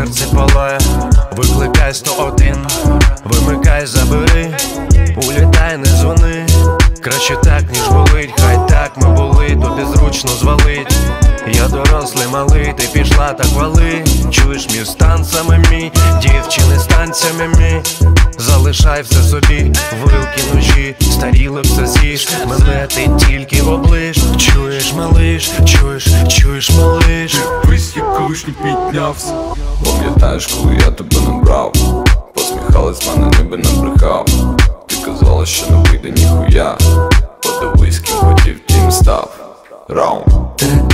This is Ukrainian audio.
серце палає. Викликай 101, вимикай, забери, улітай, не дзвони. Краще так, ніж болить, хай так ми були, тобі зручно звалить. Я дорослий, малий, ти пішла, так вали. Чуєш мій стан саме мій, дівчини з танцями мій. Залишай все собі, вилки, ножі, старіло все з'їж. Мене ти тільки оближ. Чуєш, малиш, чуєш, малиш. Дивись, як колишній піднявся. Пам'ятаєш, коли я тебе не брав? Посміхалась, мене ніби набрехав. Ти казала, що не вийде ніхуя. Подивись, ким хотів, тим став. Раунд.